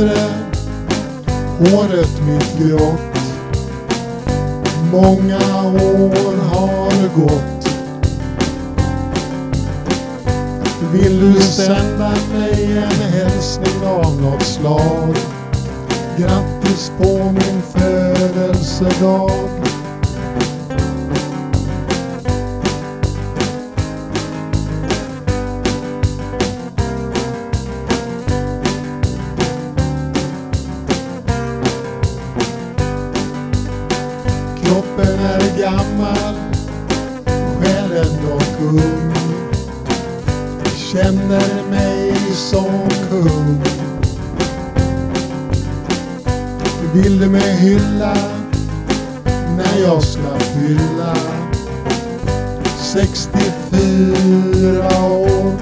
äldre, håret mitt grått. Många år har gått. Vill du sända mig en hälsning av något slag? Grattis på min födelsedag. Kroppen är gammal, själen dock ung. Känner mig som kung. Vill du mig hylla när jag ska fylla 64 år?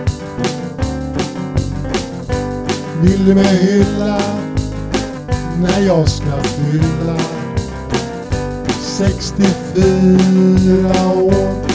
Vill du mig hylla när jag ska fylla 64 år?